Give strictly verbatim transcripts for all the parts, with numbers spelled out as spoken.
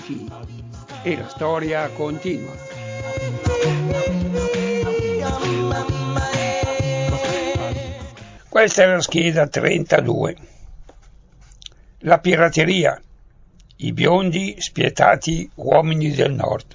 vicini. E la storia continua. Questa è la scheda trentadue. La pirateria. I biondi spietati uomini del nord.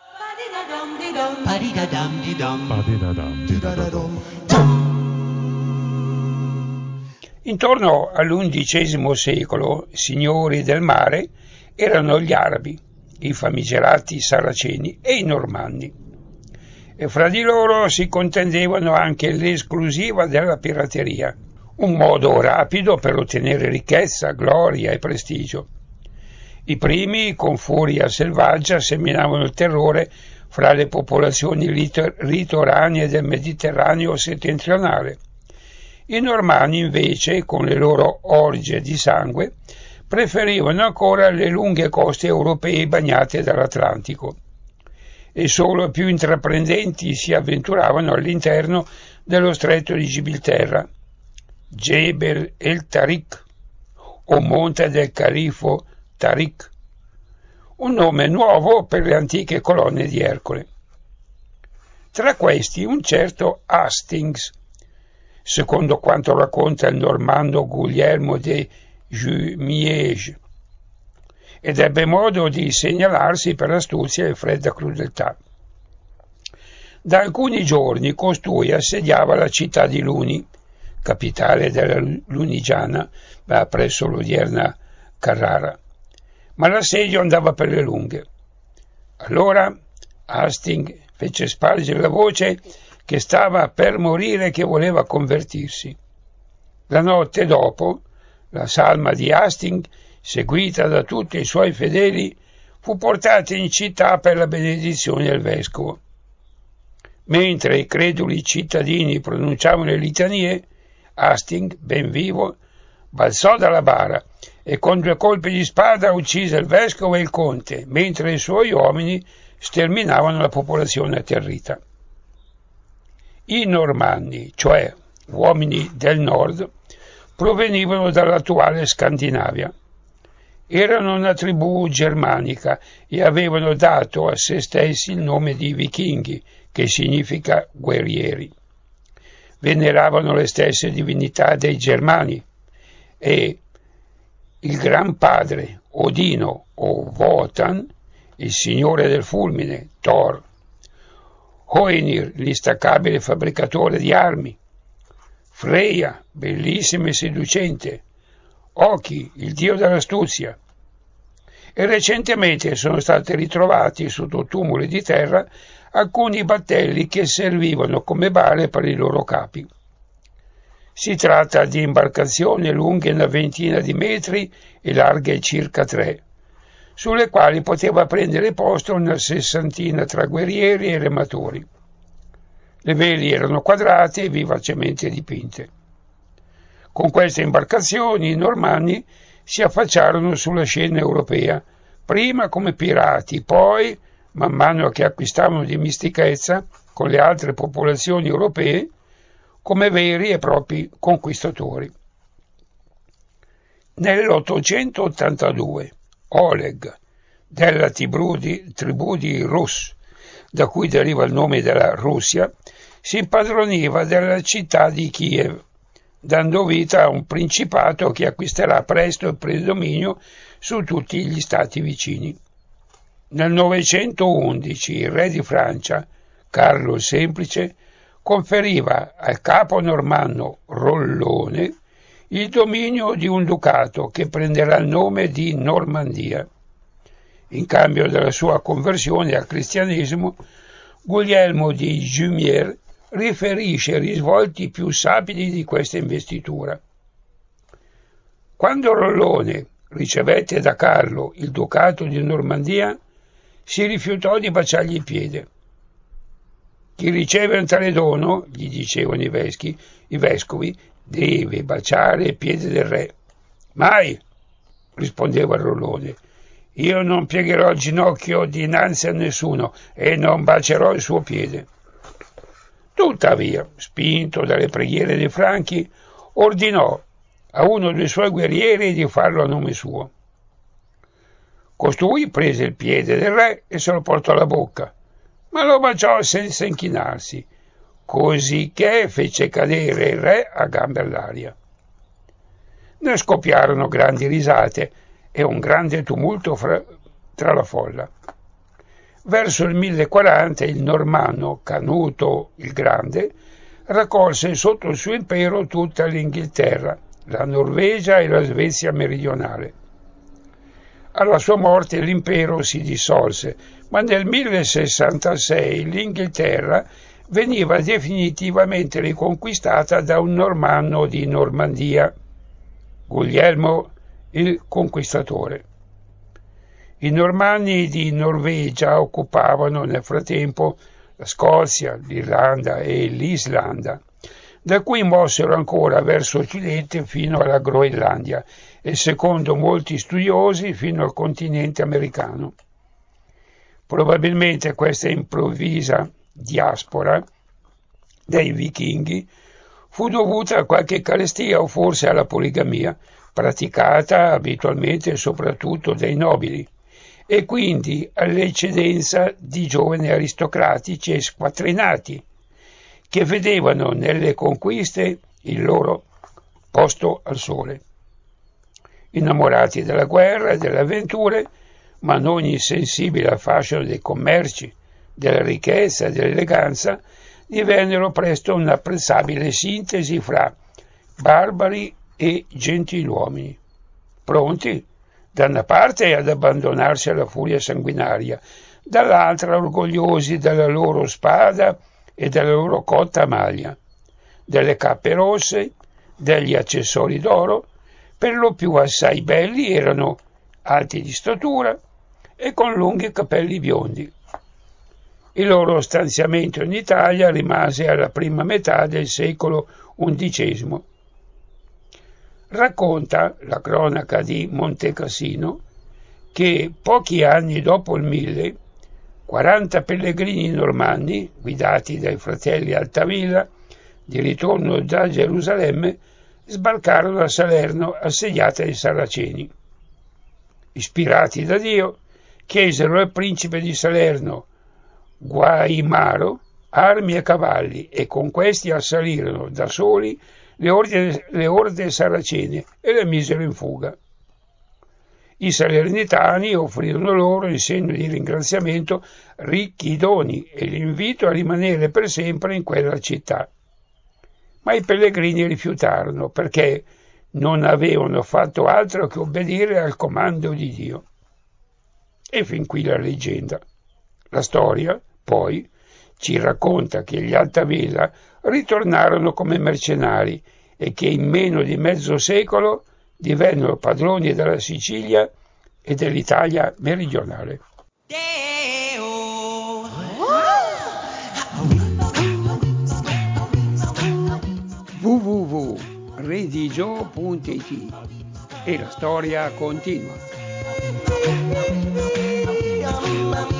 Intorno all'undicesimo secolo, signori del mare erano gli arabi, i famigerati saraceni e i normanni, e fra di loro si contendevano anche l'esclusiva della pirateria, un modo rapido per ottenere ricchezza, gloria e prestigio. I primi, con furia selvaggia, seminavano il terrore fra le popolazioni litoranee del Mediterraneo settentrionale. I normanni, invece, con le loro orge di sangue, preferivano ancora le lunghe coste europee bagnate dall'Atlantico, e solo i più intraprendenti si avventuravano all'interno dello stretto di Gibilterra, Jebel el Tariq, o Monte del Califo Tariq, un nome nuovo per le antiche colonne di Ercole. Tra questi un certo Hastings, secondo quanto racconta il normanno Guglielmo de Jumièges, ed ebbe modo di segnalarsi per astuzia e fredda crudeltà. Da alcuni giorni costui assediava la città di Luni, capitale della Lunigiana, presso l'odierna Carrara, ma l'assedio andava per le lunghe. Allora Hastings fece spargere la voce che stava per morire e che voleva convertirsi. La notte dopo, la salma di Hastings, seguita da tutti i suoi fedeli, fu portata in città per la benedizione del vescovo. Mentre i creduli cittadini pronunciavano le litanie, Hastings, ben vivo, balzò dalla bara e con due colpi di spada uccise il vescovo e il conte, mentre i suoi uomini sterminavano la popolazione atterrita. I normanni, cioè uomini del nord, provenivano dall'attuale Scandinavia. Erano una tribù germanica e avevano dato a se stessi il nome di vichinghi, che significa guerrieri. Veneravano le stesse divinità dei germani e il Gran Padre, Odino o Wotan, il signore del fulmine, Thor, Hoenir, l'instancabile fabbricatore di armi, Freya, bellissima e seducente, Oki, il dio dell'astuzia, e recentemente sono stati ritrovati sotto tumuli di terra alcuni battelli che servivano come bare per i loro capi. Si tratta di imbarcazioni lunghe una ventina di metri e larghe circa tre, sulle quali poteva prendere posto una sessantina tra guerrieri e rematori. Le veli erano quadrate e vivacemente dipinte. Con queste imbarcazioni i normanni si affacciarono sulla scena europea, prima come pirati, poi, man mano che acquistavano dimestichezza con le altre popolazioni europee, come veri e propri conquistatori. Nell'ottocentottantadue Oleg, della tribù di, tribù di Rus, da cui deriva il nome della Russia, si impadroniva della città di Kiev, dando vita a un principato che acquisterà presto il predominio su tutti gli stati vicini. Nel novecentoundici il re di Francia, Carlo il Semplice, conferiva al capo normanno Rollone il dominio di un ducato che prenderà il nome di Normandia. In cambio della sua conversione al cristianesimo, Guglielmo di Jumièges riferisce i risvolti più sapidi di questa investitura. Quando Rollone ricevette da Carlo il ducato di Normandia, si rifiutò di baciargli il piede. Chi riceve un tale dono, gli dicevano i, veschi, i vescovi, deve baciare il piede del re. Mai, rispondeva Rollone, io non piegherò il ginocchio dinanzi a nessuno e non bacerò il suo piede. Tuttavia, spinto dalle preghiere dei Franchi, ordinò a uno dei suoi guerrieri di farlo a nome suo. Costui prese il piede del re e se lo portò alla bocca, ma lo baciò senza inchinarsi, così che fece cadere il re a gambe all'aria. Ne scoppiarono grandi risate e un grande tumulto fra, tra la folla. Verso il millequaranta il normanno Canuto il Grande raccolse sotto il suo impero tutta l'Inghilterra, la Norvegia e la Svezia meridionale. Alla sua morte l'impero si dissolse, ma nel millesessantasei l'Inghilterra veniva definitivamente riconquistata da un normanno di Normandia, Guglielmo il Conquistatore. I normanni di Norvegia occupavano nel frattempo la Scozia, l'Irlanda e l'Islanda, da cui mossero ancora verso occidente fino alla Groenlandia e, secondo molti studiosi, fino al continente americano. Probabilmente questa improvvisa diaspora dei vichinghi fu dovuta a qualche carestia o forse alla poligamia, praticata abitualmente soprattutto dai nobili, e quindi all'eccedenza di giovani aristocratici e squattrinati, che vedevano nelle conquiste il loro posto al sole. Innamorati della guerra e delle avventure, ma non insensibili al fascino dei commerci, della ricchezza e dell'eleganza, divennero presto un'apprezzabile sintesi fra barbari e gentiluomini, pronti da una parte ad abbandonarsi alla furia sanguinaria, dall'altra orgogliosi della loro spada e della loro cotta maglia, delle cappe rosse, degli accessori d'oro, per lo più assai belli, erano alti di statura e con lunghi capelli biondi. Il loro stanziamento in Italia rimase alla prima metà del secolo undicesimo. Racconta la cronaca di Montecassino che pochi anni dopo il mille, quaranta pellegrini normanni, guidati dai fratelli Altavilla, di ritorno da Gerusalemme, sbarcarono a Salerno assediata dai Saraceni. Ispirati da Dio, chiesero al principe di Salerno, Guaimaro, armi e cavalli, e con questi assalirono da soli le orde, le orde saracene e le misero in fuga. I salernitani offrirono loro, in segno di ringraziamento, ricchi doni e l'invito a rimanere per sempre in quella città. Ma i pellegrini rifiutarono perché non avevano fatto altro che obbedire al comando di Dio. E fin qui la leggenda. La storia, poi, ci racconta che gli Altavilla ritornarono come mercenari e che in meno di mezzo secolo divennero padroni della Sicilia e dell'Italia meridionale. w w w punto redigio punto i t e la storia continua.